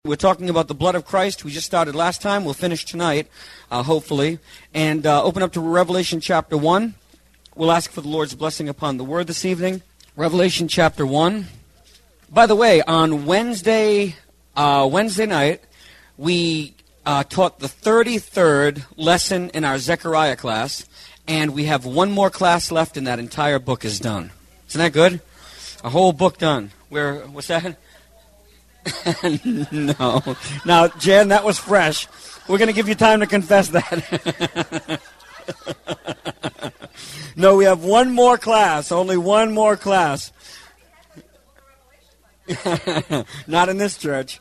We're talking about the blood of Christ. We just started last time. We'll finish tonight, hopefully. And open up to Revelation chapter 1. We'll ask for the Lord's blessing upon the word this evening. Revelation chapter 1. By the way, on Wednesday night, we taught the 33rd lesson in our Zechariah class, and we have one more class left, and that entire book is done. Isn't that good? A whole book done. What's that? No. Now, Jan, that was fresh. We're going to give you time to confess that. No, we have one more class. Only one more class. Not in this church.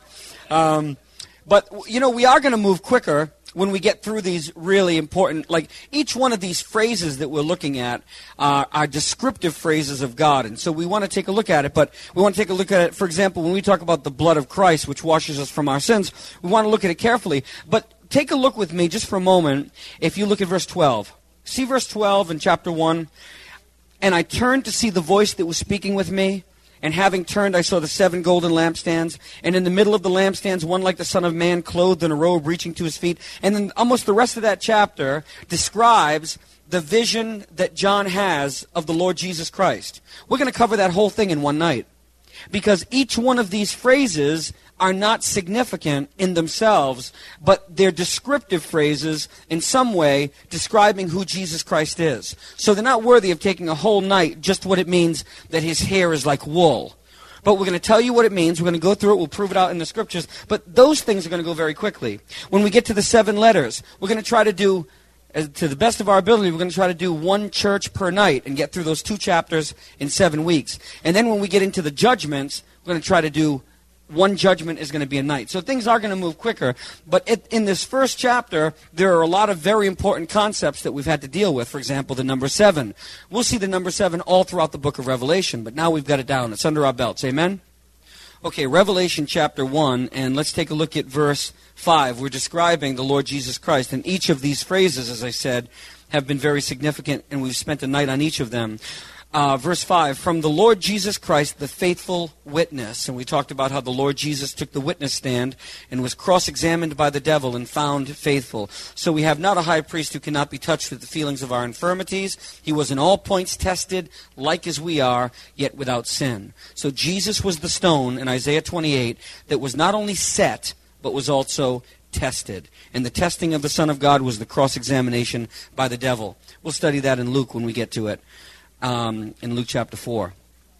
But, you know, we are going to move quicker when we get through these really important, like each one of these phrases that we're looking at are descriptive phrases of God. And so we want to take a look at it, but we want to take a look at it, for example, when we talk about the blood of Christ, which washes us from our sins, we want to look at it carefully. But take a look with me just for a moment if you look at verse 12. See verse 12 in chapter 1. And I turned to see the voice that was speaking with me. And having turned, I saw the 7 golden lampstands. And in the middle of the lampstands, one like the Son of Man, clothed in a robe reaching to his feet. And then almost the rest of that chapter describes the vision that John has of the Lord Jesus Christ. We're going to cover that whole thing in one night. Because each one of these phrases are not significant in themselves, but they're descriptive phrases in some way describing who Jesus Christ is. So they're not worthy of taking a whole night, just what it means that his hair is like wool. But we're going to tell you what it means. We're going to go through it. We'll prove it out in the scriptures. But those things are going to go very quickly. When we get to the 7 letters, we're going to try to do, to the best of our ability, we're going to try to do one church per night and get through those 2 chapters in 7 weeks. And then when we get into the judgments, we're going to try to do one judgment is going to be a night. So things are going to move quicker. But in this first chapter, there are a lot of very important concepts that we've had to deal with. For example, the number 7. We'll see the number 7 all throughout the book of Revelation, but now we've got it down. It's under our belts. Amen? Okay, Revelation chapter 1, and let's take a look at verse 5. We're describing the Lord Jesus Christ, and each of these phrases, as I said, have been very significant, and we've spent a night on each of them. Verse 5, from the Lord Jesus Christ, the faithful witness. And we talked about how the Lord Jesus took the witness stand and was cross-examined by the devil and found faithful. So we have not a high priest who cannot be touched with the feelings of our infirmities. He was in all points tested, like as we are, yet without sin. So Jesus was the stone in Isaiah 28 that was not only set, but was also tested. And the testing of the Son of God was the cross-examination by the devil. We'll study that in Luke when we get to it. In Luke chapter 4.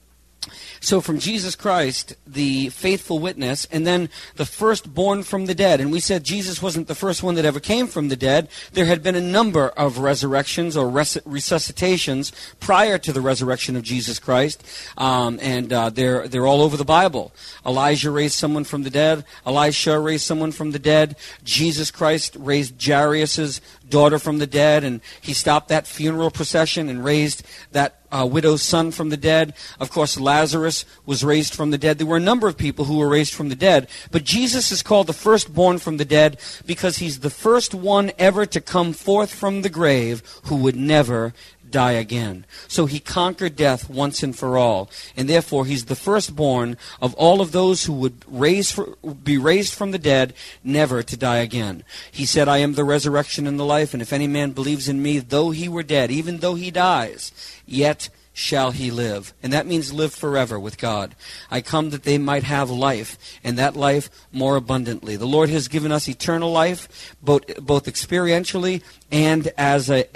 So from Jesus Christ, the faithful witness, and then the firstborn from the dead. And we said Jesus wasn't the first one that ever came from the dead. There had been a number of resurrections or resuscitations prior to the resurrection of Jesus Christ. They're all over the Bible. Elijah raised someone from the dead. Elisha raised someone from the dead. Jesus Christ raised Jairus' daughter from the dead, and he stopped that funeral procession and raised that widow's son from the dead. Of course, Lazarus was raised from the dead. There were a number of people who were raised from the dead, but Jesus is called the firstborn from the dead because he's the first one ever to come forth from the grave who would never die again. So he conquered death once and for all, and therefore he's the firstborn of all of those who would be raised from the dead, never to die again. He said, I am the resurrection and the life, and if any man believes in me, though he were dead, even though he dies, yet shall he live. And that means live forever with God. I come that they might have life, and that life more abundantly. The Lord has given us eternal life, both experientially and as a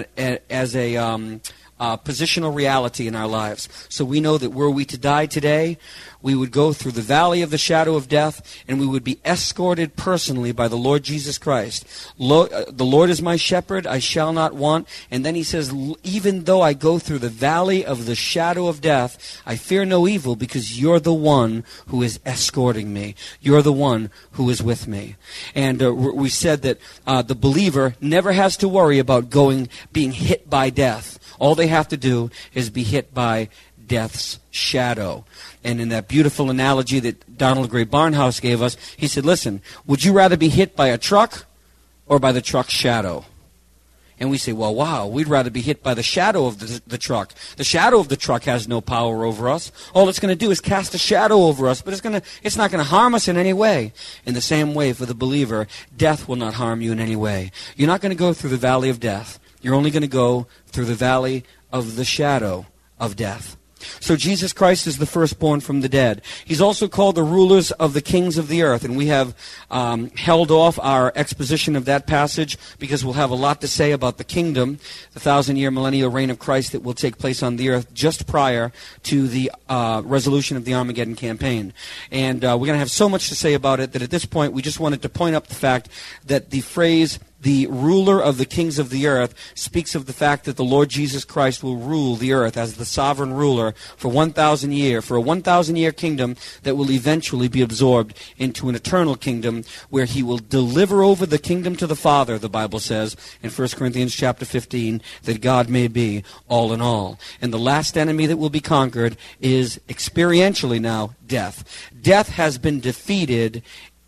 positional reality in our lives. So we know that were we to die today, we would go through the valley of the shadow of death, and we would be escorted personally by the Lord Jesus Christ. The Lord is my shepherd, I shall not want. And then he says, even though I go through the valley of the shadow of death, I fear no evil, because you're the one who is escorting me. You're the one who is with me. And we said that the believer never has to worry about being hit by death. All they have to do is be hit by death's shadow. And in that beautiful analogy that Donald Gray Barnhouse gave us, he said, listen, would you rather be hit by a truck or by the truck's shadow? And we say, well, wow, we'd rather be hit by the shadow of the truck. The shadow of the truck has no power over us. All it's going to do is cast a shadow over us, but it's not going to harm us in any way. In the same way, for the believer, death will not harm you in any way. You're not going to go through the valley of death. You're only going to go through the valley of the shadow of death. So Jesus Christ is the firstborn from the dead. He's also called the rulers of the kings of the earth. And we have held off our exposition of that passage because we'll have a lot to say about the kingdom, the 1,000-year millennial reign of Christ that will take place on the earth just prior to the resolution of the Armageddon campaign. And we're going to have so much to say about it that at this point we just wanted to point up the fact that the phrase the ruler of the kings of the earth speaks of the fact that the Lord Jesus Christ will rule the earth as the sovereign ruler for 1,000 years, for a 1,000-year kingdom that will eventually be absorbed into an eternal kingdom where he will deliver over the kingdom to the Father, the Bible says in 1 Corinthians chapter 15, that God may be all in all. And the last enemy that will be conquered is experientially now death. Death has been defeated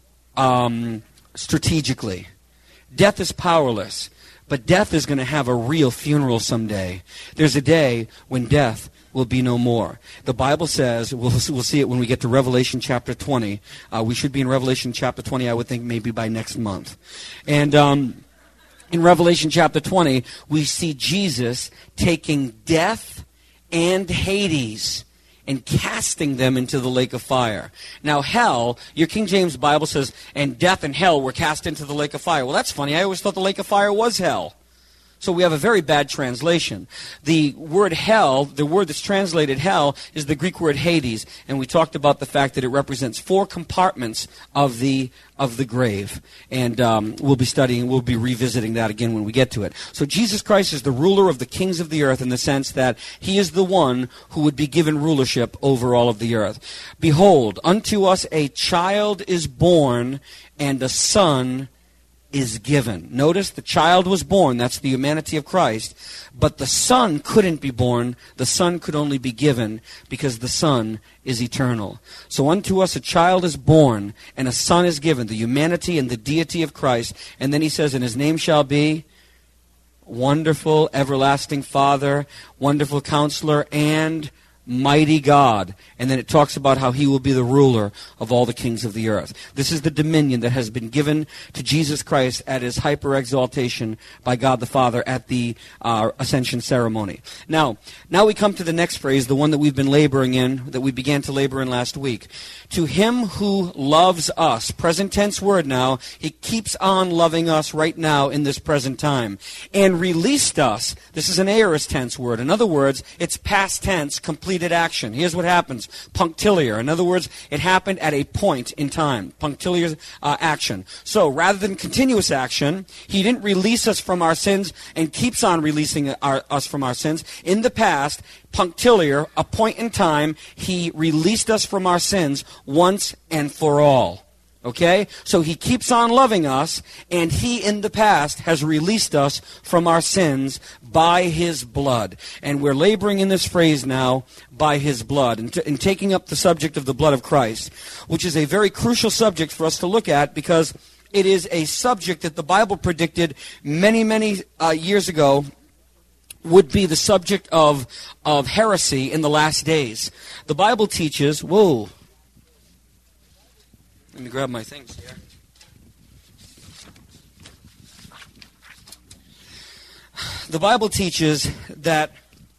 strategically. Death is powerless, but death is going to have a real funeral someday. There's a day when death will be no more. The Bible says, we'll see it when we get to Revelation chapter 20. We should be in Revelation chapter 20, I would think, maybe by next month. And in Revelation chapter 20, we see Jesus taking death and Hades and casting them into the lake of fire. Now, hell, your King James Bible says, and death and hell were cast into the lake of fire. Well, that's funny. I always thought the lake of fire was hell. So we have a very bad translation. The word hell, the word that's translated hell, is the Greek word Hades. And we talked about the fact that it represents 4 compartments of the grave. And we'll be revisiting that again when we get to it. So Jesus Christ is the ruler of the kings of the earth in the sense that he is the one who would be given rulership over all of the earth. Behold, unto us a child is born, and a son is given. Notice the child was born, that's the humanity of Christ, but the Son couldn't be born, the Son could only be given because the Son is eternal. So unto us a child is born and a Son is given, the humanity and the deity of Christ, and then he says, and his name shall be Wonderful, Everlasting Father, Wonderful Counselor, and Mighty God. And then it talks about how he will be the ruler of all the kings of the earth. This is the dominion that has been given to Jesus Christ at his hyper-exaltation by God the Father at the ascension ceremony. Now we come to the next phrase, the one that we've been laboring in, that we began to labor in last week. To him who loves us, present tense word now, he keeps on loving us right now in this present time, and released us. This is an aorist tense word. In other words, it's past tense, completed action. Here's what happens. Punctiliar. In other words, it happened at a point in time. Punctiliar action. So rather than continuous action, he didn't release us from our sins and keeps on releasing us from our sins. In the past, punctiliar, a point in time, he released us from our sins once and for all. Okay? So he keeps on loving us, and he in the past has released us from our sins by his blood. And we're laboring in this phrase now, by his blood, and taking up the subject of the blood of Christ, which is a very crucial subject for us to look at because it is a subject that the Bible predicted many, many years ago would be the subject of heresy in the last days. The Bible teaches, whoa, let me grab my things here. The Bible teaches that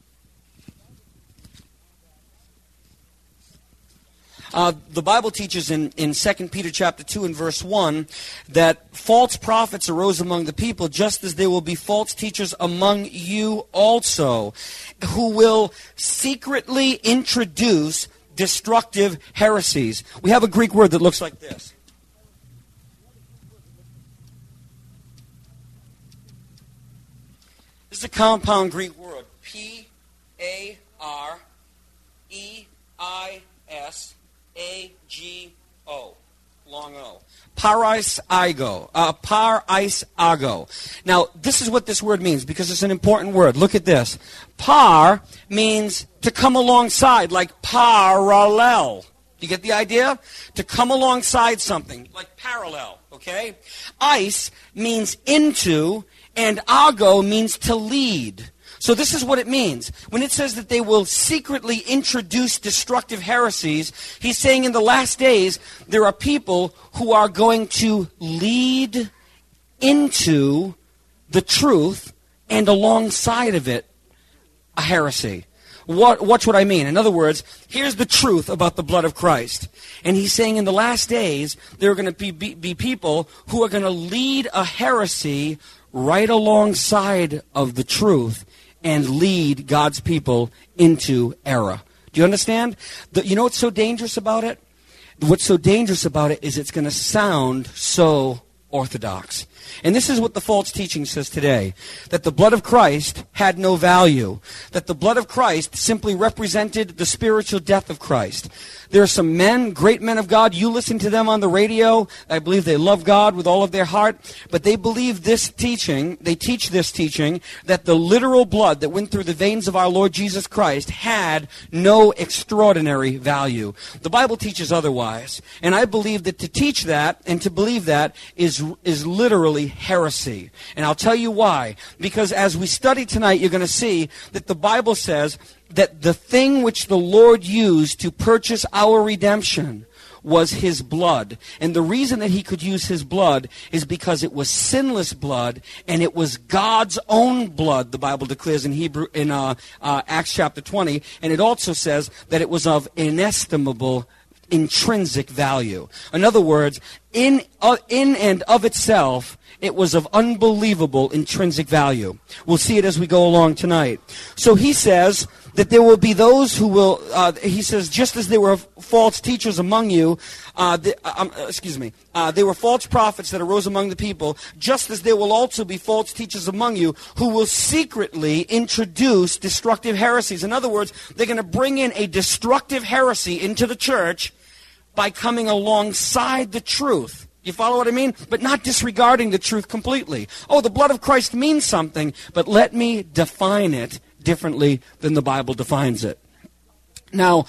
the Bible teaches in 2 Peter chapter 2 and verse 1 that false prophets arose among the people, just as there will be false teachers among you also, who will secretly introduce destructive heresies. We have a Greek word that looks like this. This is a compound Greek word. P-A-R-E-I-S-A-G-O. Long O. Paraisago. Now, this is what this word means because it's an important word. Look at this. Par means to come alongside, like parallel. You get the idea? To come alongside something, like parallel, okay? Ice means into, And ago means to lead. So this is what it means. When it says that they will secretly introduce destructive heresies, he's saying in the last days, there are people who are going to lead into the truth and alongside of it, a heresy. Watch what I mean. In other words, here's the truth about the blood of Christ. And he's saying in the last days, there are going to be people who are going to lead a heresy right alongside of the truth and lead God's people into error. Do you understand? You know what's so dangerous about it? What's so dangerous about it is it's going to sound so orthodox. And this is what the false teaching says today, that the blood of Christ had no value, that the blood of Christ simply represented the spiritual death of Christ. There are some men, great men of God, you listen to them on the radio, I believe they love God with all of their heart, but they believe this teaching, they teach this teaching, that the literal blood that went through the veins of our Lord Jesus Christ had no extraordinary value. The Bible teaches otherwise, and I believe that to teach that and to believe that is literally heresy. And I'll tell you why. Because as we study tonight, you're going to see that the Bible says that the thing which the Lord used to purchase our redemption was his blood. And the reason that he could use his blood is because it was sinless blood, and it was God's own blood, the Bible declares in Acts chapter 20. And it also says that it was of inestimable intrinsic value. In other words, in and of itself, it was of unbelievable intrinsic value. We'll see it as we go along tonight. So he says that there will be those who will, he says, just as there were false teachers among you, there were false prophets that arose among the people, just as there will also be false teachers among you who will secretly introduce destructive heresies. In other words, they're going to bring in a destructive heresy into the church by coming alongside the truth. You follow what I mean? But not disregarding the truth completely. Oh, the blood of Christ means something, but let me define it differently than the Bible defines it. Now,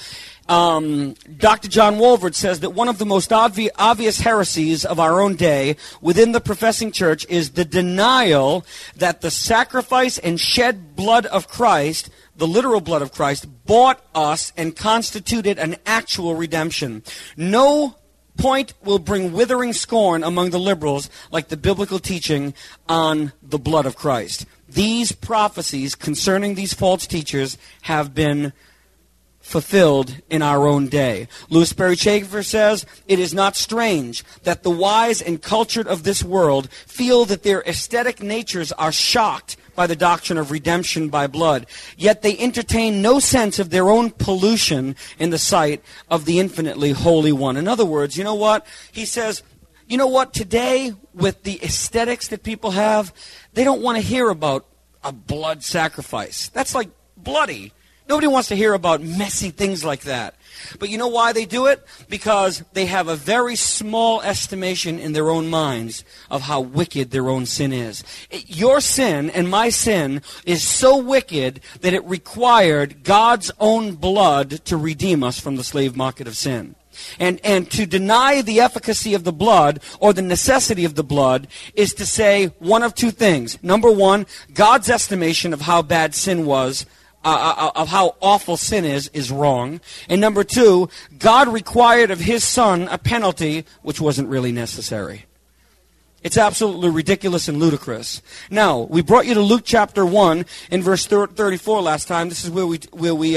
Dr. John Walvoord says that one of the most obvious heresies of our own day within the professing church is the denial that the sacrifice and shed blood of Christ, the literal blood of Christ, bought us and constituted an actual redemption. No point will bring withering scorn among the liberals like the biblical teaching on the blood of Christ. These prophecies concerning these false teachers have been fulfilled in our own day. Louis Perry Chafer says, "It is not strange that the wise and cultured of this world feel that their aesthetic natures are shocked by the doctrine of redemption by blood, yet they entertain no sense of their own pollution in the sight of the infinitely Holy One." In other words, you know what? He says, you know what? Today, with the aesthetics that people have, they don't want to hear about a blood sacrifice. That's like bloody. Nobody wants to hear about messy things like that. But you know why they do it? Because they have a very small estimation in their own minds of how wicked their own sin is. Your sin and my sin is so wicked that it required God's own blood to redeem us from the slave market of sin. And to deny the efficacy of the blood or the necessity of the blood is to say one of two things. Number one, God's estimation of how bad sin was, of how awful sin is wrong. And number two, God required of his son a penalty which wasn't really necessary. It's absolutely ridiculous and ludicrous. Now, we brought you to Luke chapter 1 in verse 34 last time. This is where we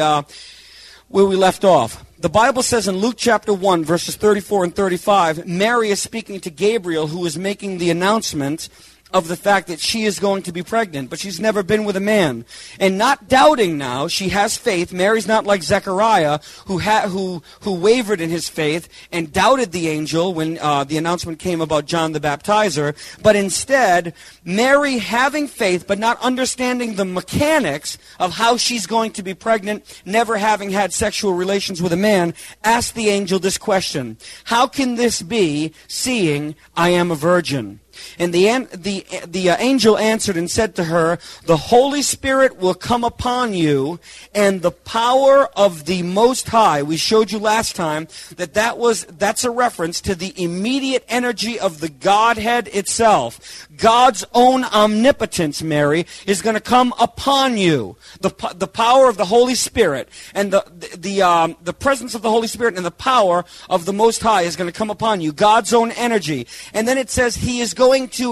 left off. The Bible says in Luke chapter 1, verses 34 and 35, Mary is speaking to Gabriel, who is making the announcement of the fact that she is going to be pregnant, but she's never been with a man. And not doubting now, she has faith. Mary's not like Zechariah, who wavered in his faith and doubted the angel when the announcement came about John the Baptizer. But instead, Mary, having faith but not understanding the mechanics of how she's going to be pregnant, never having had sexual relations with a man, asked the angel this question: "How can this be, seeing I am a virgin?" And the angel answered and said to her, the Holy Spirit will come upon you, and the power of the Most High. We showed you last time that's a reference to the immediate energy of the Godhead itself. God's own omnipotence, Mary, is going to come upon you. The power of the Holy Spirit and the presence of the Holy Spirit and the power of the Most High is going to come upon you. God's own energy. And then it says he is going to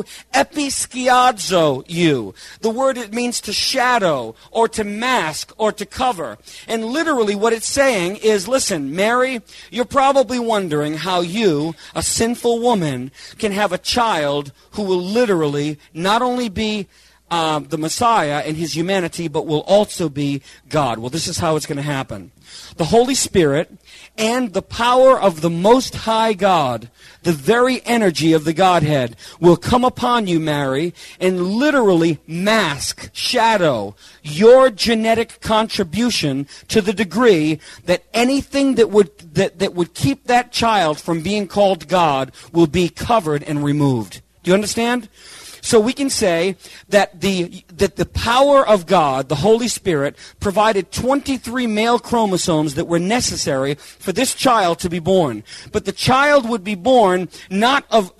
episkiazo you. The word, it means to shadow or to mask or to cover. And literally what it's saying is, listen, Mary, you're probably wondering how you, a sinful woman, can have a child who will literally not only be the Messiah and his humanity, but will also be God. Well, this is how it's going to happen. The Holy Spirit and the power of the Most High God, the very energy of the Godhead, will come upon you, Mary, and literally mask, shadow your genetic contribution to the degree that anything that would keep that child from being called God will be covered and removed. Do you understand? So we can say that the power of God, the Holy Spirit, provided 23 male chromosomes that were necessary for this child to be born. But the child would be born not with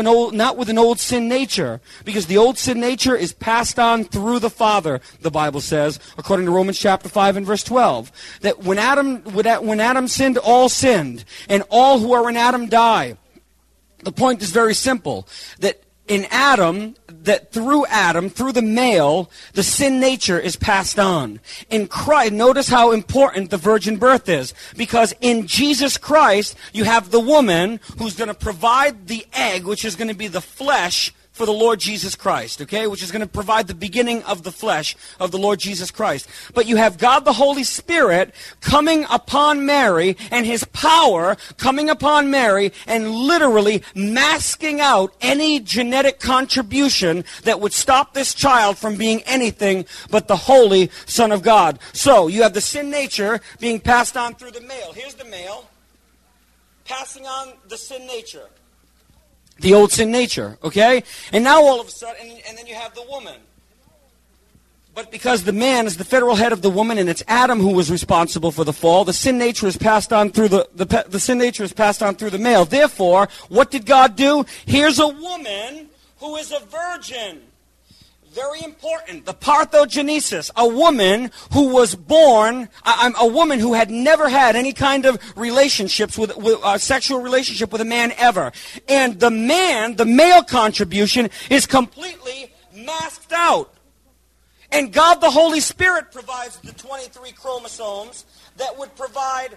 an old sin nature, because the old sin nature is passed on through the Father, the Bible says, according to Romans chapter 5 and verse 12. That when Adam sinned, all sinned, and all who are in Adam die. The point is very simple, that in Adam, that through Adam, through the male, the sin nature is passed on. In Christ, notice how important the virgin birth is. Because in Jesus Christ, you have the woman who's going to provide the egg, which is going to be the flesh for the Lord Jesus Christ, okay? Which is going to provide the beginning of the flesh of the Lord Jesus Christ. But you have God the Holy Spirit coming upon Mary, and his power coming upon Mary, and literally masking out any genetic contribution that would stop this child from being anything but the Holy Son of God. So, you have the sin nature being passed on through the male. Here's the male passing on the sin nature. The old sin nature, okay? And now all of a sudden, and then you have the woman. But because the man is the federal head of the woman, and it's Adam who was responsible for the fall, the sin nature is passed on through the sin nature is passed on through the male. Therefore, what did God do? Here's a woman who is a virgin. Very important. The parthenogenesis. A woman who was born, a woman who had never had any kind of relationships with sexual relationship with a man ever. And the man, the male contribution, is completely masked out. And God the Holy Spirit provides the 23 chromosomes that would provide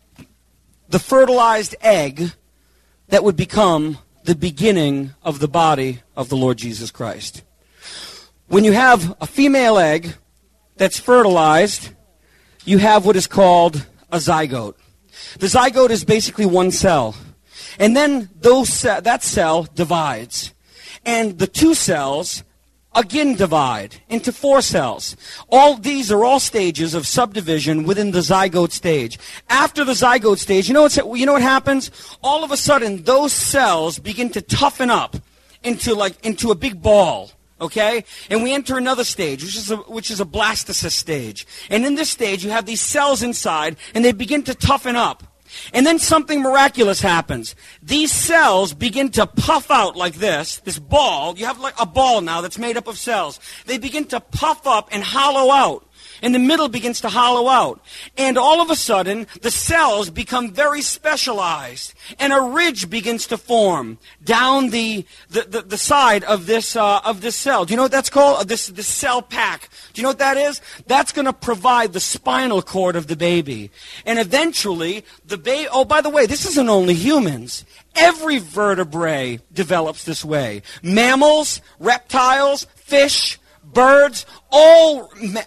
the fertilized egg that would become the beginning of the body of the Lord Jesus Christ. When you have a female egg that's fertilized, you have what is called a zygote. The zygote is basically one cell. And then that cell divides. And the two cells again divide into 4 cells. All these are all stages of subdivision within the zygote stage. After the zygote stage, you know what happens? All of a sudden, those cells begin to toughen up into a big ball. Okay? And we enter another stage, which is a blastocyst stage. And in this stage, you have these cells inside, and they begin to toughen up. And then something miraculous happens. These cells begin to puff out like this ball. You have like a ball now that's made up of cells. They begin to puff up and hollow out. And the middle begins to hollow out. And all of a sudden, the cells become very specialized. And a ridge begins to form down the side of this cell. Do you know what that's called? This cell pack. Do you know what that is? That's going to provide the spinal cord of the baby. And eventually, the baby... Oh, by the way, this isn't only humans. Every vertebrae develops this way. Mammals, reptiles, fish... birds, all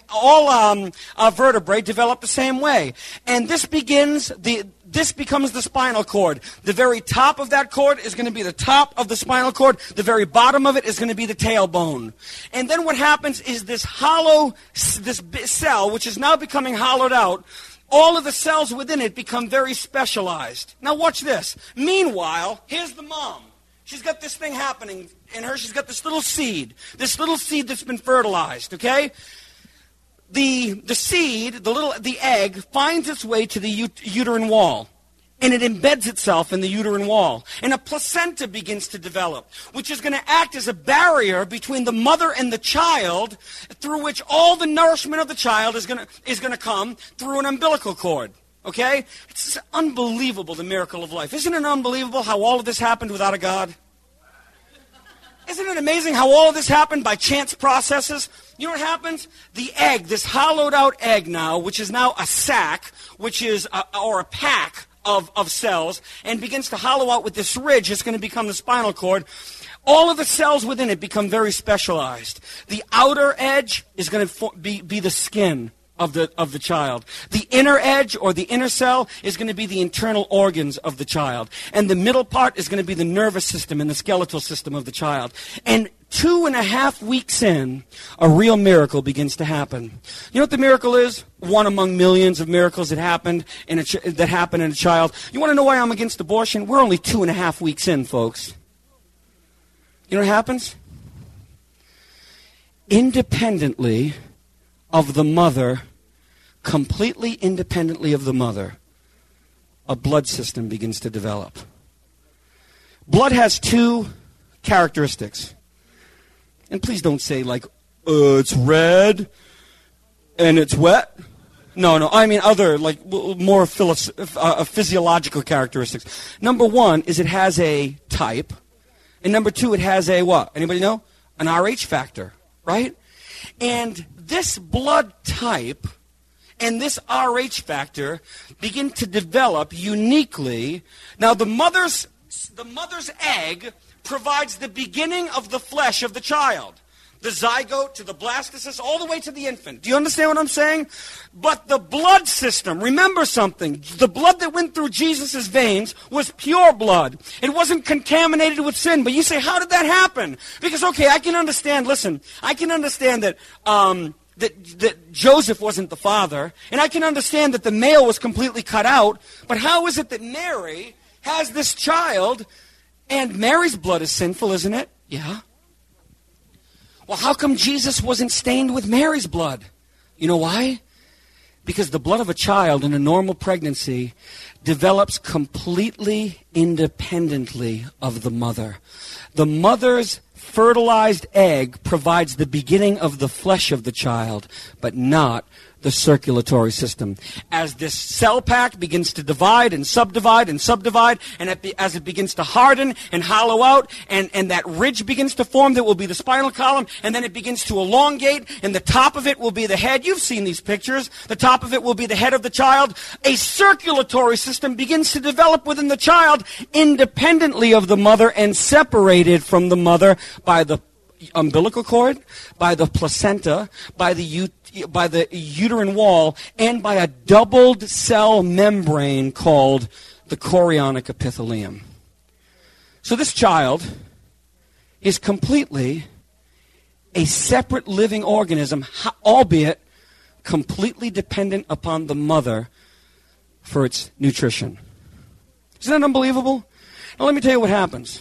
vertebrae develop the same way. And this becomes the spinal cord. The very top of that cord is going to be the top of the spinal cord. The very bottom of it is going to be the tailbone. And then what happens is this cell, which is now becoming hollowed out, all of the cells within it become very specialized. Now watch this. Meanwhile, here's the mom. She's got this thing happening in her. She's got this little seed that's been fertilized, okay? The seed, the egg, finds its way to the uterine wall. And it embeds itself in the uterine wall. And a placenta begins to develop, which is going to act as a barrier between the mother and the child, through which all the nourishment of the child is going to come through an umbilical cord. Okay? It's unbelievable, the miracle of life. Isn't it unbelievable how all of this happened without a God? Isn't it amazing how all of this happened by chance processes? You know what happens? The egg, this hollowed out egg now, which is now a sac, or a pack of cells, and begins to hollow out with this ridge. It's going to become the spinal cord. All of the cells within it become very specialized. The outer edge is going to be the skin of the child. The inner edge, or the inner cell, is going to be the internal organs of the child. And the middle part is going to be the nervous system and the skeletal system of the child. And 2.5 weeks in, a real miracle begins to happen. You know what the miracle is? One among millions of miracles that happen in a child. You want to know why I'm against abortion? We're only 2.5 weeks in, folks. You know what happens? Independently of the mother, completely independently of the mother, a blood system begins to develop. Blood has 2 characteristics. And please don't say it's red and it's wet. No, I mean other, more physiological characteristics. Number 1 is it has a type. And number 2, it has a what? Anybody know? An Rh factor, right? And this blood type and this Rh factor begin to develop uniquely. Now, the mother's egg provides the beginning of the flesh of the child. The zygote to the blastocyst, all the way to the infant. Do you understand what I'm saying? But the blood system, remember something. The blood that went through Jesus' veins was pure blood. It wasn't contaminated with sin. But you say, how did that happen? Because, okay, I can understand that that Joseph wasn't the father, and I can understand that the male was completely cut out, but how is it that Mary has this child, and Mary's blood is sinful, isn't it? Yeah. Well, how come Jesus wasn't stained with Mary's blood? You know why? Because the blood of a child in a normal pregnancy develops completely independently of the mother. The mother's fertilized egg provides the beginning of the flesh of the child, but not the circulatory system. As this cell pack begins to divide and subdivide, and as it begins to harden and hollow out, and that ridge begins to form that will be the spinal column, and then it begins to elongate, and the top of it will be the head. You've seen these pictures. The top of it will be the head of the child. A circulatory system begins to develop within the child independently of the mother and separated from the mother by the umbilical cord, by the placenta, by the uterine wall, and by a doubled cell membrane called the chorionic epithelium. So this child is completely a separate living organism, albeit completely dependent upon the mother for its nutrition. Isn't that unbelievable? Now let me tell you what happens.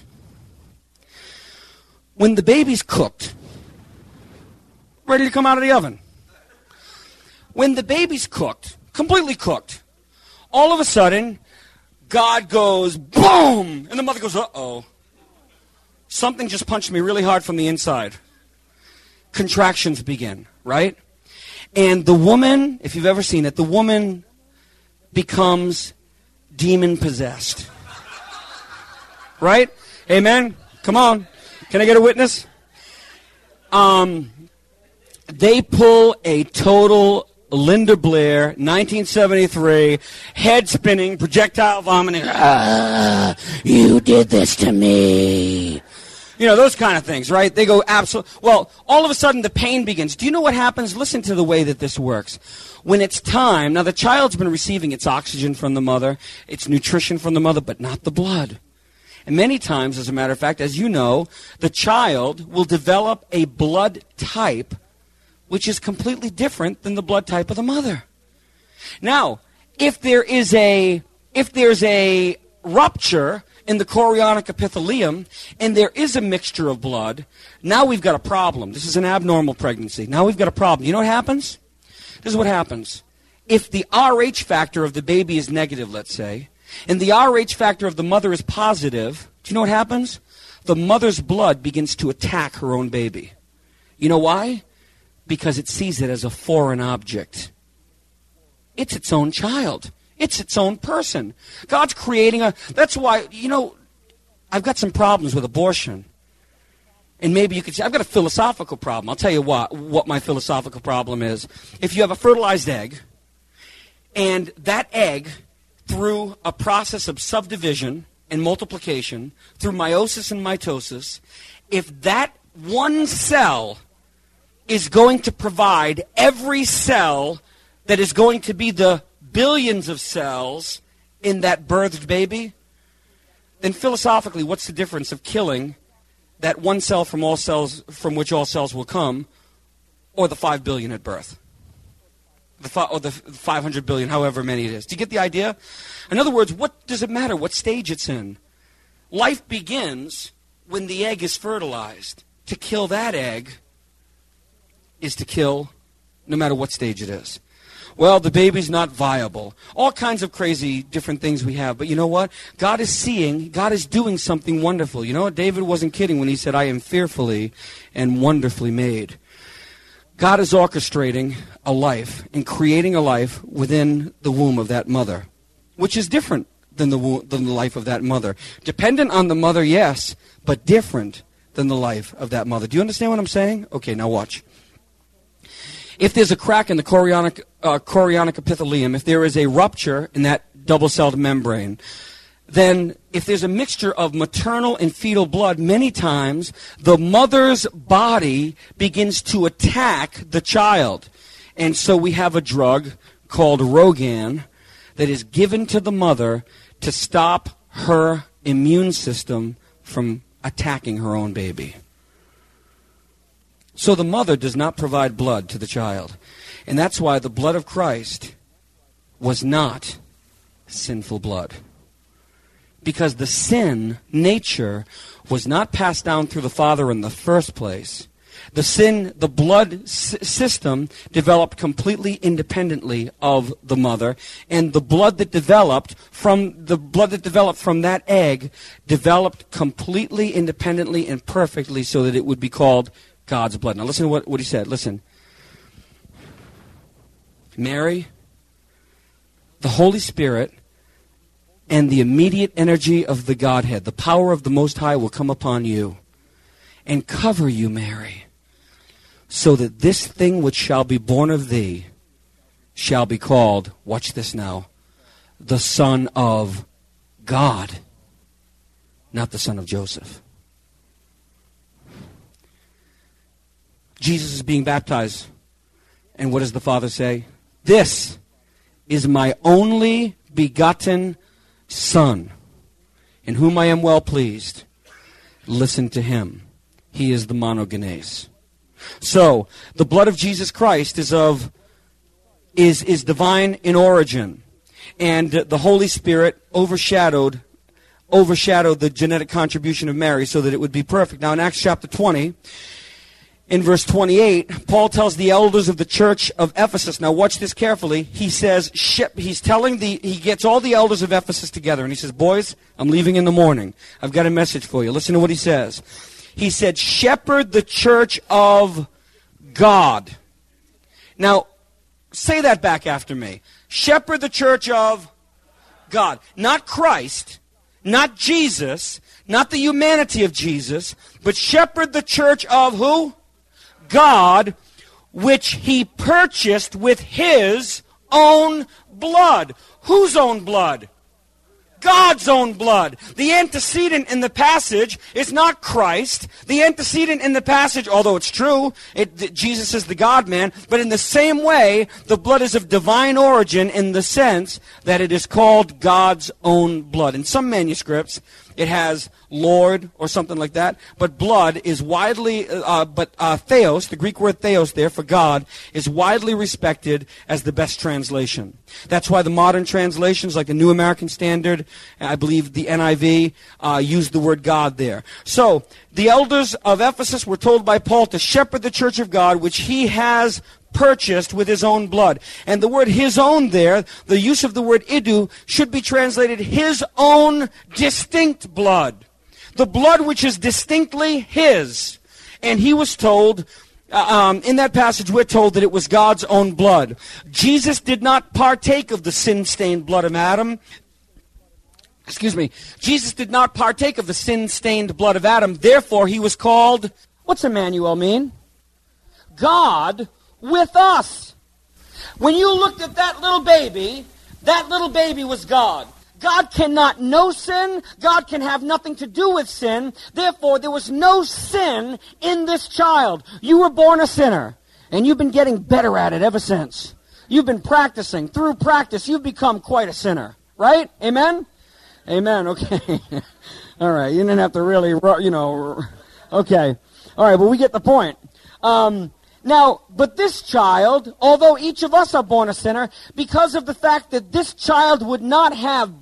When the baby's cooked, ready to come out of the oven, when the baby's cooked, completely cooked, all of a sudden, God goes, boom! And the mother goes, uh-oh. Something just punched me really hard from the inside. Contractions begin, right? And the woman, if you've ever seen it, the woman becomes demon-possessed. Right? Amen? Come on. Can I get a witness? They pull a total Linda Blair, 1973, head spinning, projectile vomiting. You did this to me. You know, those kind of things, right? They go absolutely. Well, all of a sudden the pain begins. Do you know what happens? Listen to the way that this works. When it's time, now the child's been receiving its oxygen from the mother, its nutrition from the mother, but not the blood. And many times, as a matter of fact, as you know, the child will develop a blood type which is completely different than the blood type of the mother. Now, if there's a rupture in the chorionic epithelium, and there is a mixture of blood, now we've got a problem. This is an abnormal pregnancy. Now we've got a problem. You know what happens? This is what happens. If the RH factor of the baby is negative, let's say, and the RH factor of the mother is positive, do you know what happens? The mother's blood begins to attack her own baby. You know why? Because it sees it as a foreign object. It's its own child. It's its own person. God's creating that's why, I've got some problems with abortion. And maybe you could say, I've got a philosophical problem. I'll tell you what my philosophical problem is. If you have a fertilized egg, and that egg, through a process of subdivision and multiplication, through meiosis and mitosis, if that one cell is going to provide every cell that is going to be the billions of cells in that birthed baby, then philosophically, what's the difference of killing that one cell from all cells from which all cells will come, or the 5 billion at birth? Or the 500 billion, however many it is. Do you get the idea? In other words, what does it matter what stage it's in? Life begins when the egg is fertilized. To kill that egg is to kill no matter what stage it is. Well, the baby's not viable. All kinds of crazy different things we have. But you know what? God is doing something wonderful. You know what? David wasn't kidding when he said, I am fearfully and wonderfully made. God is orchestrating a life and creating a life within the womb of that mother, which is different than the life of that mother. Dependent on the mother, yes, but different than the life of that mother. Do you understand what I'm saying? Okay, now watch. If there's a crack in the chorionic epithelium, if there is a rupture in that double-celled membrane, then if there's a mixture of maternal and fetal blood, many times the mother's body begins to attack the child. And so we have a drug called Rogan that is given to the mother to stop her immune system from attacking her own baby. So the mother does not provide blood to the child. And that's why the blood of Christ was not sinful blood. Because the sin nature was not passed down through the father in the first place. The blood system developed completely independently of the mother, and the blood that developed from that egg developed completely independently and perfectly so that it would be called God's blood. Now listen to what he said. Listen. Mary, the Holy Spirit, and the immediate energy of the Godhead, the power of the Most High will come upon you and cover you, Mary, so that this thing which shall be born of thee shall be called, watch this now, the Son of God, not the son of Joseph. Jesus is being baptized, and what does the Father say? This is my only begotten Son, in whom I am well pleased. Listen to him. He is the monogenes. So, the blood of Jesus Christ is divine in origin. And the Holy Spirit overshadowed the genetic contribution of Mary so that it would be perfect. Now in Acts chapter 20, in verse 28, Paul tells the elders of the church of Ephesus, now watch this carefully, he gets all the elders of Ephesus together, and he says, boys, I'm leaving in the morning. I've got a message for you. Listen to what he says. He said, shepherd the church of God. Now, say that back after me. Shepherd the church of God. Not Christ, not Jesus, not the humanity of Jesus, but shepherd the church of who? God, which he purchased with his own blood. Whose own blood? God's own blood. The antecedent in the passage is not Christ. The antecedent in the passage, although it's true, Jesus is the God-man, but in the same way, the blood is of divine origin in the sense that it is called God's own blood. In some manuscripts, It has Lord or something like that. But blood is widely, theos, the Greek word theos there for God, is widely respected as the best translation. That's why the modern translations, like the New American Standard, I believe the NIV, use the word God there. So, the elders of Ephesus were told by Paul to shepherd the church of God, which he has purchased with his own blood. And the word his own there, the use of the word idu, should be translated his own distinct blood. The blood which is distinctly his. And he was told, in that passage we're told that it was God's own blood. Jesus did not partake of the sin-stained blood of Adam. Jesus did not partake of the sin-stained blood of Adam. Therefore, he was called, what's Emmanuel mean? God with us. When you looked at that little baby was God. God cannot know sin. God can have nothing to do with sin. Therefore, there was no sin in this child. You were born a sinner, and you've been getting better at it ever since. You've been practicing. Through practice, you've become quite a sinner. Right? Amen? Amen. Okay. All right. You didn't have to really, okay. All right, but we get the point. Now, but this child, although each of us are born a sinner, because of the fact that this child would not have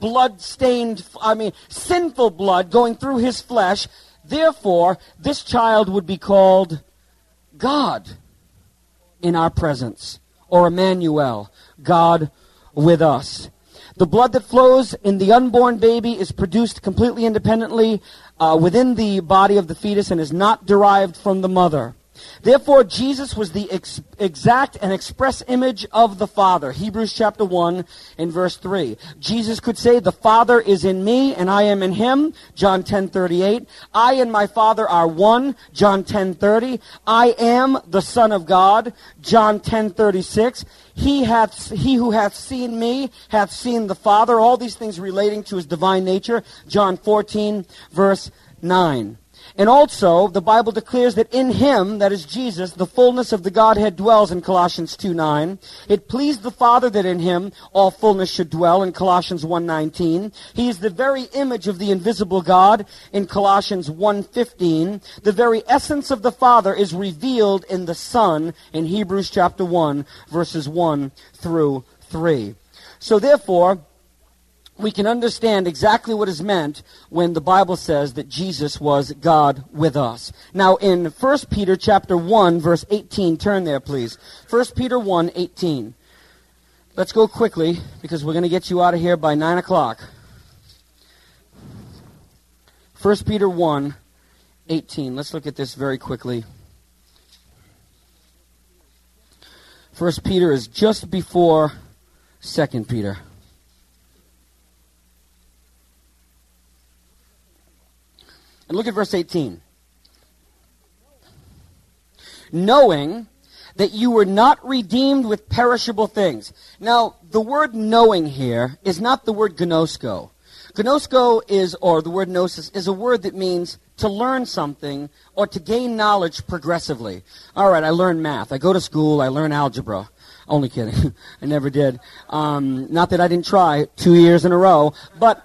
sinful blood going through his flesh, therefore, this child would be called God in our presence, or Emmanuel, God with us. The blood that flows in the unborn baby is produced completely independently within the body of the fetus and is not derived from the mother. Therefore, Jesus was the exact and express image of the Father. Hebrews chapter 1 and verse 3. Jesus could say, the Father is in me and I am in him. John 10:38. I and my Father are one. John 10:30. I am the Son of God. John 10:36. He who hath seen me hath seen the Father. All these things relating to his divine nature. John 14 verse 9. And also, the Bible declares that in him, that is Jesus, the fullness of the Godhead dwells in Colossians 2:9. It pleased the Father that in him all fullness should dwell in Colossians 1:19. He is the very image of the invisible God in Colossians 1:15. The very essence of the Father is revealed in the Son in Hebrews chapter 1, verses 1 through 3. So therefore, we can understand exactly what is meant when the Bible says that Jesus was God with us. Now in 1 Peter chapter 1 verse 18, turn there please. 1 Peter 1:18. Let's go quickly because we're going to get you out of here by 9 o'clock. 1 Peter 1:18. Let's look at this very quickly. 1 Peter is just before 2 Peter. And look at verse 18. Knowing that you were not redeemed with perishable things. Now, the word knowing here is not the word gnosko. Gnosko is, or the word gnosis, is a word that means to learn something or to gain knowledge progressively. All right, I learned math. I go to school. I learn algebra. Only kidding. I never did. Not that I didn't try 2 years in a row, but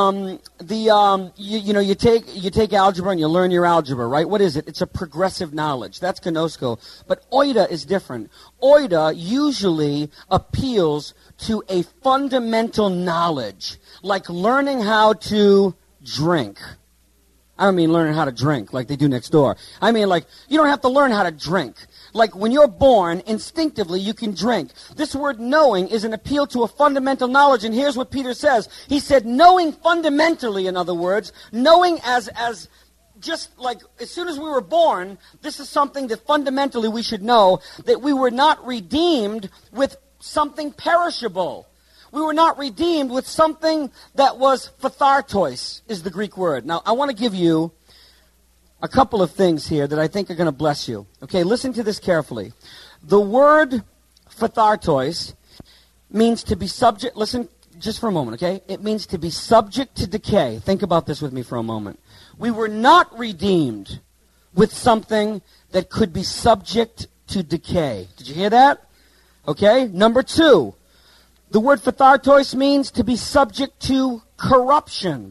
you take algebra and you learn your algebra, right? What is it? It's a progressive knowledge. That's gnosko. But oida is different. Oida usually appeals to a fundamental knowledge, like learning how to drink. I don't mean learning how to drink like they do next door. I mean like you don't have to learn how to drink. Like when you're born, instinctively you can drink. This word knowing is an appeal to a fundamental knowledge, and here's what Peter says. He said knowing fundamentally, in other words, knowing as just like as soon as we were born, this is something that fundamentally we should know, that we were not redeemed with something perishable. We were not redeemed with something that was phthartos, is the Greek word. Now, I want to give you a couple of things here that I think are going to bless you. Okay, listen to this carefully. The word phthartos means to be subject, listen just for a moment, okay? It means to be subject to decay. Think about this with me for a moment. We were not redeemed with something that could be subject to decay. Did you hear that? Okay, number two. The word phthartos means to be subject to corruption.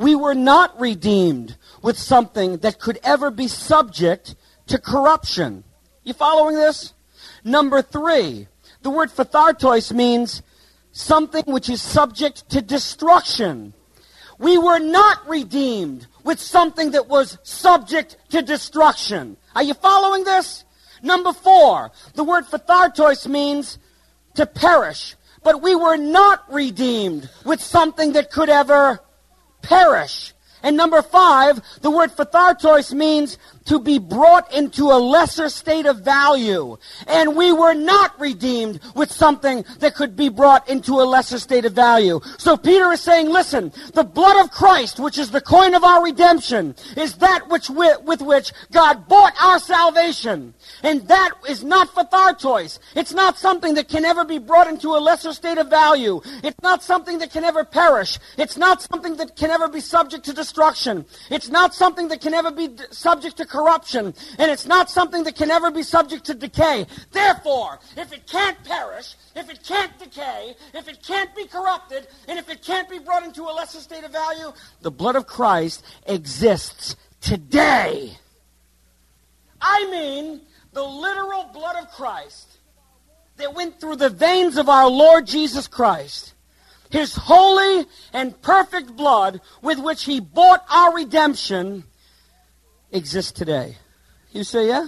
We were not redeemed with something that could ever be subject to corruption. You following this? Number 3, the word phthartos means something which is subject to destruction. We were not redeemed with something that was subject to destruction. Are you following this? Number 4, the word phthartos means to perish. But we were not redeemed with something that could ever perish. And number 5, the word phthartos means to be brought into a lesser state of value. And we were not redeemed with something that could be brought into a lesser state of value. So Peter is saying, listen, the blood of Christ, which is the coin of our redemption, is that with which God bought our salvation. And that is not phthartos. It's not something that can ever be brought into a lesser state of value. It's not something that can ever perish. It's not something that can ever be subject to destruction. It's not something that can ever be subject to corruption. And it's not something that can ever be subject to decay. Therefore, if it can't perish, if it can't decay, if it can't be corrupted, and if it can't be brought into a lesser state of value, the blood of Christ exists today. I mean, the literal blood of Christ that went through the veins of our Lord Jesus Christ, his holy and perfect blood with which he bought our redemption, exists today. You say, yeah?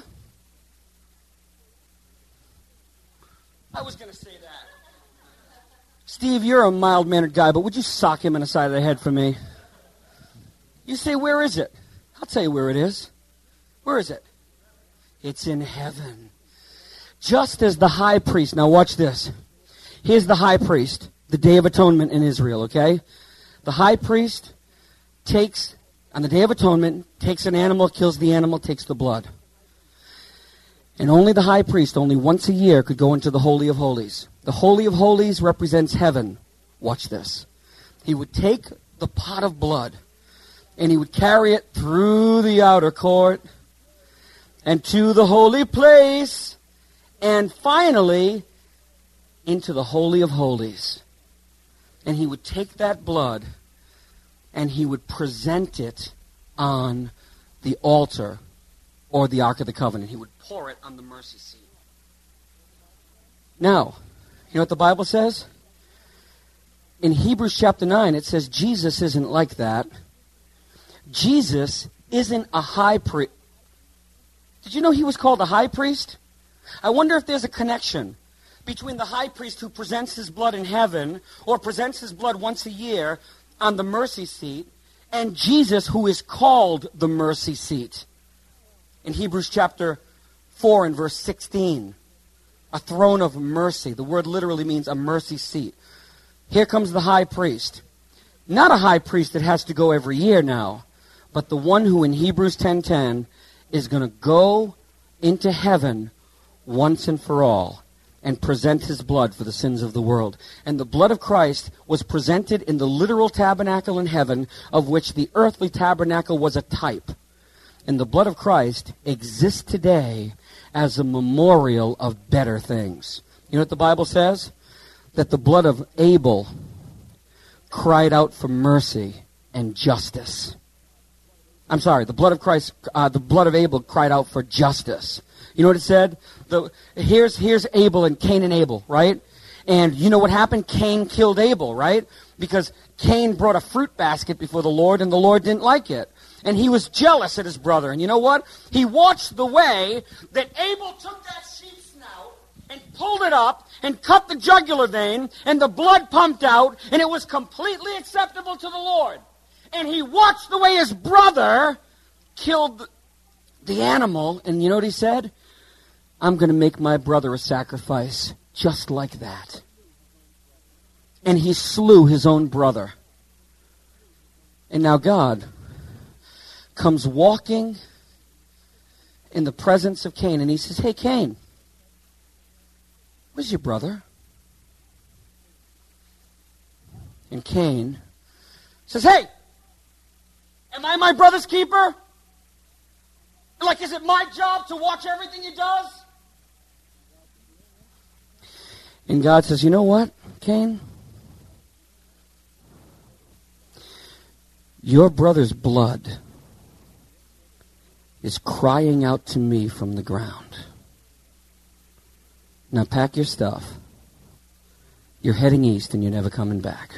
I was going to say that. Steve, you're a mild-mannered guy, but would you sock him in the side of the head for me? You say, where is it? I'll tell you where it is. Where is it? It's in heaven. Just as the high priest, now watch this. Here's the high priest, the Day of Atonement in Israel, okay? The high priest takes, on the Day of Atonement, takes an animal, kills the animal, takes the blood. And only the high priest, only once a year, could go into the Holy of Holies. The Holy of Holies represents heaven. Watch this. He would take the pot of blood, and he would carry it through the outer court, and to the holy place, and finally into the Holy of Holies. And he would take that blood and he would present it on the altar or the Ark of the Covenant. He would pour it on the mercy seat. Now, you know what the Bible says? In Hebrews chapter 9, it says Jesus isn't like that. Jesus isn't a high priest. Did you know he was called a high priest? I wonder if there's a connection between the high priest who presents his blood in heaven or presents his blood once a year on the mercy seat and Jesus who is called the mercy seat. In Hebrews chapter 4 and verse 16, a throne of mercy. The word literally means a mercy seat. Here comes the high priest. Not a high priest that has to go every year now, but the one who in Hebrews 10:10 is going to go into heaven once and for all and present his blood for the sins of the world. And the blood of Christ was presented in the literal tabernacle in heaven, of which the earthly tabernacle was a type. And the blood of Christ exists today as a memorial of better things. You know what the Bible says? That the blood of Abel cried out for mercy and justice. I'm sorry, the blood of Christ, the blood of Abel cried out for justice. You know what it said? Here's Abel and Cain and Abel, right? And you know what happened? Cain killed Abel, right? Because Cain brought a fruit basket before the Lord, and the Lord didn't like it. And he was jealous at his brother. And you know what? He watched the way that Abel took that sheep's snout and pulled it up and cut the jugular vein, and the blood pumped out, and it was completely acceptable to the Lord. And he watched the way his brother killed the animal, and you know what he said? I'm going to make my brother a sacrifice just like that. And he slew his own brother. And now God comes walking in the presence of Cain, and he says, hey, Cain, where's your brother? And Cain says, hey, am I my brother's keeper? Like, is it my job to watch everything he does? And God says, you know what, Cain? Your brother's blood is crying out to me from the ground. Now pack your stuff. You're heading east and you're never coming back.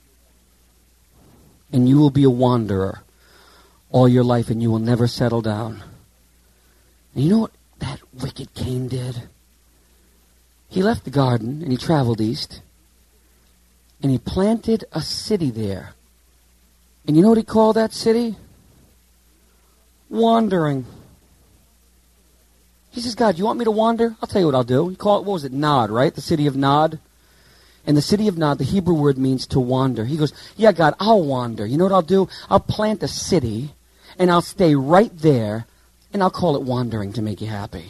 And you will be a wanderer all your life and you will never settle down. And you know what that wicked Cain did? He left the garden and he traveled east. And he planted a city there. And you know what he called that city? Wandering. He says, God, you want me to wander? I'll tell you what I'll do. He called it, what was it, Nod, right? The city of Nod. And the city of Nod, the Hebrew word means to wander. He goes, yeah, God, I'll wander. You know what I'll do? I'll plant a city, and I'll stay right there, and I'll call it wandering to make you happy.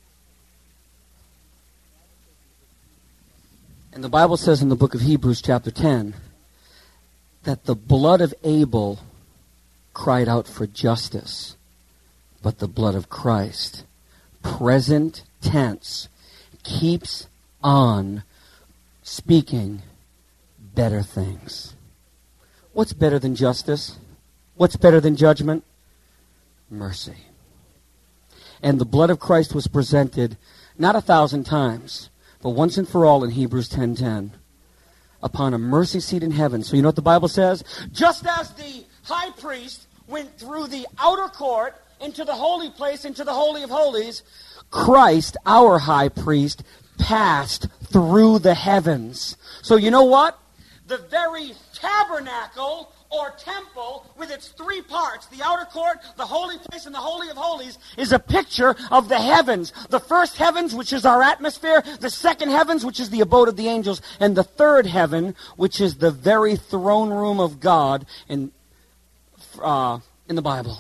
And the Bible says in the book of Hebrews chapter 10 that the blood of Abel cried out for justice, but the blood of Christ, present tense, keeps on speaking better things. What's better than justice? What's better than judgment? Mercy. And the blood of Christ was presented not 1,000 times, but once and for all in Hebrews 10:10 upon a mercy seat in heaven. So you know what the Bible says? Just as the high priest went through the outer court into the holy place, into the Holy of Holies, Christ, our high priest, passed through the heavens. So you know what? The very tabernacle or temple with its three parts, the outer court, the holy place, and the Holy of Holies, is a picture of the heavens. The first heavens, which is our atmosphere, the second heavens, which is the abode of the angels, and the third heaven, which is the very throne room of God in the Bible.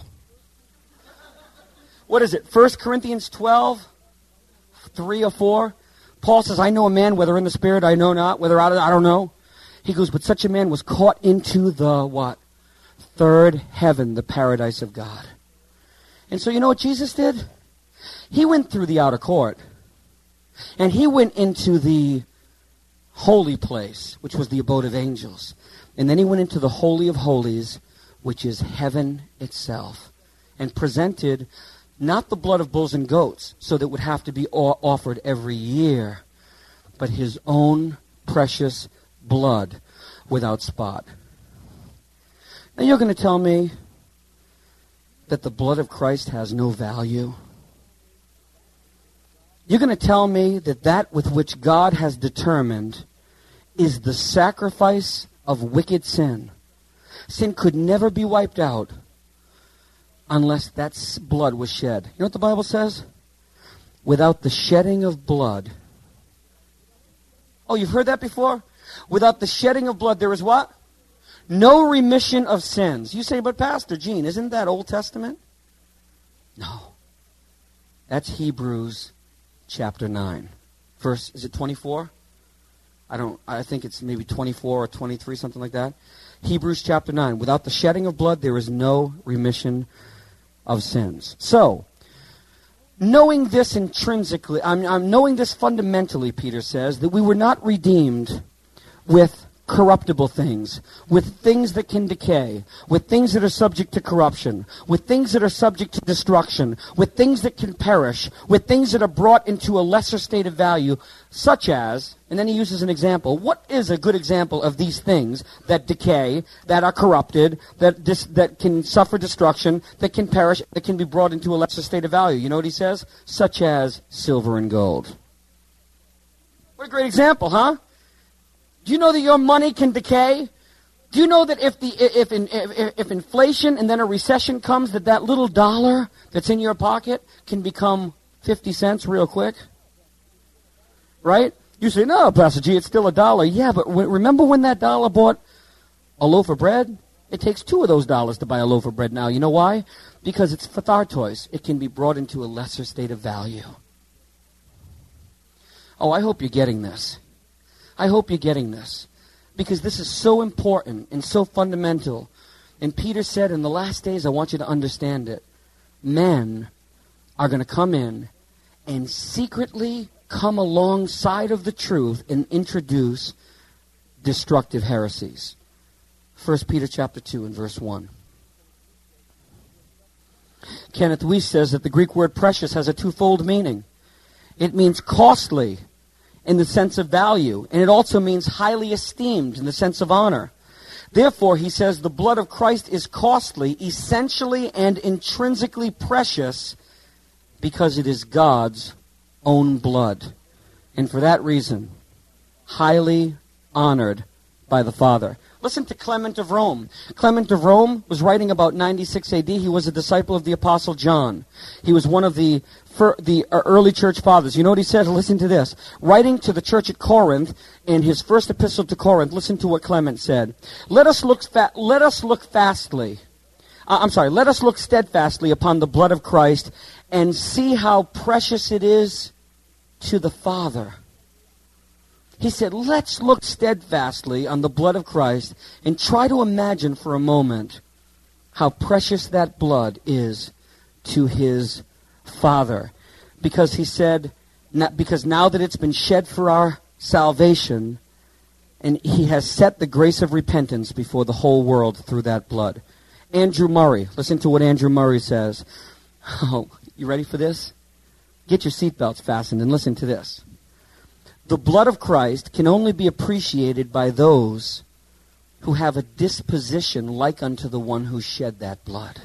What is it? 1 Corinthians 12, 3 or 4? Paul says, I know a man, whether in the spirit I know not, whether out of I don't know. He goes, but such a man was caught into the what? Third heaven, the paradise of God. And so you know what Jesus did? He went through the outer court. And he went into the holy place, which was the abode of angels. And then he went into the Holy of Holies, which is heaven itself. And presented not the blood of bulls and goats, so that it would have to be offered every year, but his own precious blood without spot. Now you're going to tell me that the blood of Christ has no value? You're going to tell me that that with which God has determined is the sacrifice of wicked sin. Sin could never be wiped out unless that blood was shed. You know what the Bible says? Without the shedding of blood. Oh, you've heard that before? Without the shedding of blood, there is what? No remission of sins. You say, but Pastor Gene, isn't that Old Testament? No. That's Hebrews chapter 9. Verse, is it 24? I think it's maybe 24 or 23, something like that. Hebrews chapter 9. Without the shedding of blood, there is no remission of sins. So, knowing this intrinsically, I'm knowing this fundamentally, Peter says, that we were not redeemed with corruptible things, with things that can decay, with things that are subject to corruption, with things that are subject to destruction, with things that can perish, with things that are brought into a lesser state of value, such as, and then he uses an example. What is a good example of these things that decay, that are corrupted, that can suffer destruction, that can perish, that can be brought into a lesser state of value? You know what he says? Such as silver and gold. What a great example, huh? Do you know that your money can decay? Do you know that if inflation and then a recession comes, that little dollar that's in your pocket can become 50 cents real quick? Right? You say, no, Pastor G, it's still $1. Yeah, but remember when that dollar bought a loaf of bread? It takes $2 of those dollars to buy a loaf of bread now. You know why? Because it's phthartos. It can be brought into a lesser state of value. Oh, I hope you're getting this. I hope you're getting this, because this is so important and so fundamental. And Peter said, in the last days, I want you to understand it. Men are going to come in and secretly come alongside of the truth and introduce destructive heresies. 1 Peter chapter 2 and verse 1. Kenneth Weiss says that the Greek word precious has a twofold meaning. It means costly in the sense of value, and it also means highly esteemed in the sense of honor. Therefore, he says the blood of Christ is costly, essentially and intrinsically precious, because it is God's own blood. And for that reason, highly honored by the Father. Listen to Clement of Rome. Clement of Rome was writing about 96 AD. He was a disciple of the Apostle John. He was one of the early church fathers. You know what he said? Listen to this. Writing to the church at Corinth, in his first epistle to Corinth, listen to what Clement said. Let us look steadfastly upon the blood of Christ and see how precious it is to the Father. He said, let's look steadfastly on the blood of Christ and try to imagine for a moment how precious that blood is to his Father. Because he said, because now that it's been shed for our salvation, and he has set the grace of repentance before the whole world through that blood. Andrew Murray, listen to what Andrew Murray says. Oh, you ready for this? Get your seatbelts fastened and listen to this. The blood of Christ can only be appreciated by those who have a disposition like unto the one who shed that blood.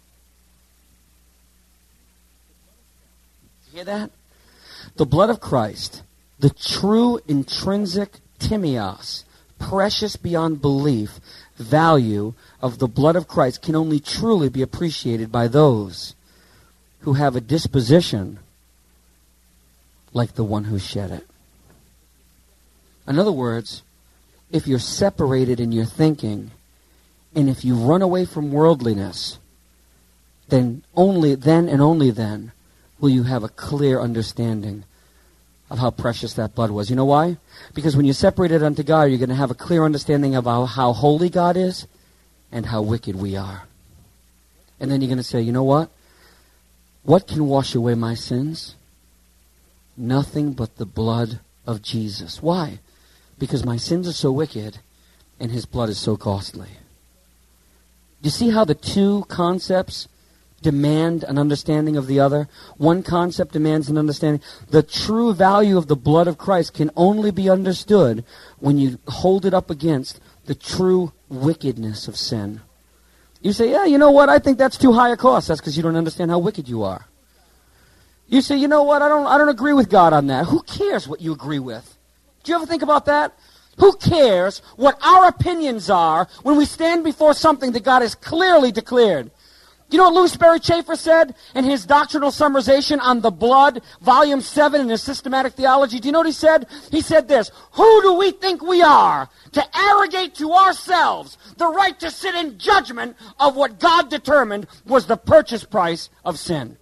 You hear that? The blood of Christ, the true intrinsic timios, precious beyond belief, value of the blood of Christ can only truly be appreciated by those who have a disposition like the one who shed it. In other words, if you're separated in your thinking, and if you run away from worldliness, then only then will you have a clear understanding of how precious that blood was. You know why? Because when you're separated unto God, you're going to have a clear understanding of how holy God is and how wicked we are. And then you're going to say, you know what? What can wash away my sins? Nothing but the blood of Jesus. Why? Because my sins are so wicked and his blood is so costly. Do you see how the two concepts demand an understanding of the other? One concept demands an understanding. The true value of the blood of Christ can only be understood when you hold it up against the true wickedness of sin. You say, yeah, you know what? I think that's too high a cost. That's because you don't understand how wicked you are. You say, you know what? I don't agree with God on that. Who cares what you agree with? Do you ever think about that? Who cares what our opinions are when we stand before something that God has clearly declared? You know what Louis Sperry Chafer said in his doctrinal summarization on the blood, volume 7 in his systematic theology? Do you know what he said? He said this: who do we think we are to arrogate to ourselves the right to sit in judgment of what God determined was the purchase price of sin?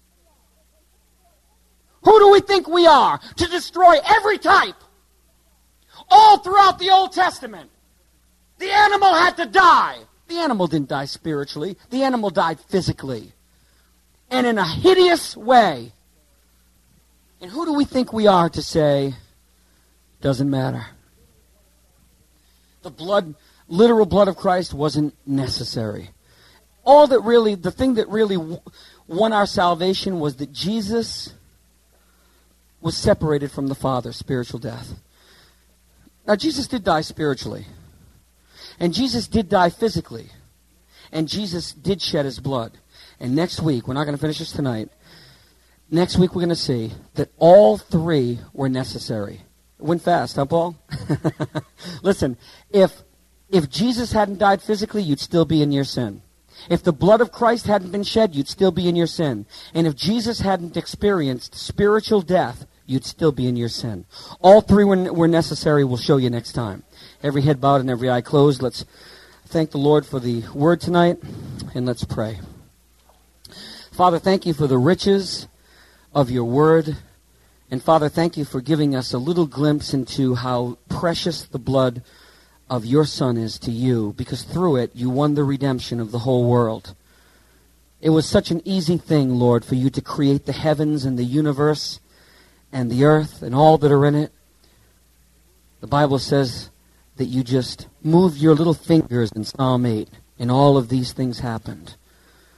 Who do we think we are to destroy every type? All throughout the Old Testament, the animal had to die. The animal didn't die spiritually. The animal died physically. And in a hideous way. And who do we think we are to say, doesn't matter? The blood, literal blood of Christ wasn't necessary. The thing that really won our salvation was that Jesus was separated from the Father, spiritual death. Now, Jesus did die spiritually. And Jesus did die physically. And Jesus did shed his blood. And next week, we're not going to finish this tonight. Next week, we're going to see that all three were necessary. It went fast, huh, Paul? Listen, if Jesus hadn't died physically, you'd still be in your sin. If the blood of Christ hadn't been shed, you'd still be in your sin. And if Jesus hadn't experienced spiritual death, you'd still be in your sin. All three were necessary. We'll show you next time. Every head bowed and every eye closed. Let's thank the Lord for the word tonight, and let's pray. Father, thank you for the riches of your word. And Father, thank you for giving us a little glimpse into how precious the blood of your Son is to you, because through it you won the redemption of the whole world. It was such an easy thing, Lord, for you to create the heavens and the universe and the earth and all that are in it. The Bible says that you just moved your little fingers in Psalm 8, and all of these things happened.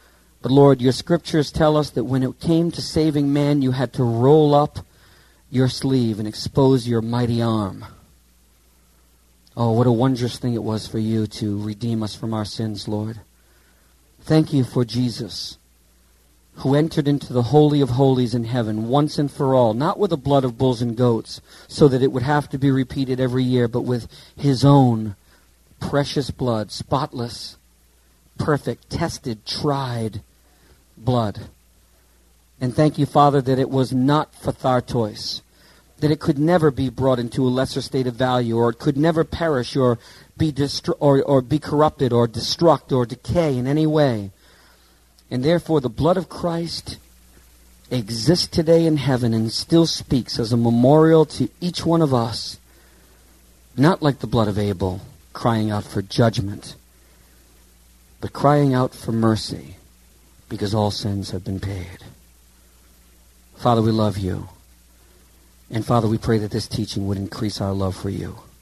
But Lord, your scriptures tell us that when it came to saving man, you had to roll up your sleeve and expose your mighty arm. Oh, what a wondrous thing it was for you to redeem us from our sins, Lord. Thank you for Jesus, who entered into the Holy of Holies in heaven once and for all, not with the blood of bulls and goats, so that it would have to be repeated every year, but with his own precious blood, spotless, perfect, tested, tried blood. And thank you, Father, that it was not for Thartois, that it could never be brought into a lesser state of value, or it could never perish or be or be corrupted or destruct or decay in any way. And therefore the blood of Christ exists today in heaven and still speaks as a memorial to each one of us, not like the blood of Abel, crying out for judgment, but crying out for mercy, because all sins have been paid. Father, we love you. And Father, we pray that this teaching would increase our love for you.